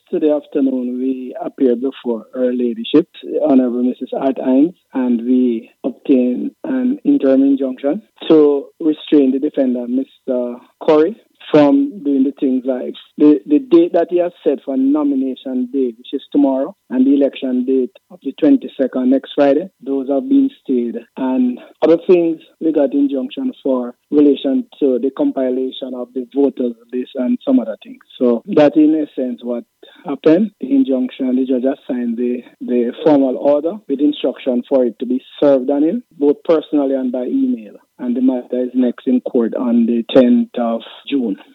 yesterday afternoon, we appeared before Her Ladyship, Honorable Mrs. Art Hines, and we obtained an interim injunction to restrain the defendant, Mr. Corey, from doing the things like the date that he has set for nomination day, which is tomorrow, and the election date of the 22nd, next Friday. Those have been stayed. And other things, we got injunction for relation to the compilation of the voters list and some other things. So that in essence what happened. The injunction, the judge has signed the formal order with instruction for it to be served on him, both personally and by email. And the matter is next in court on the 10th of June.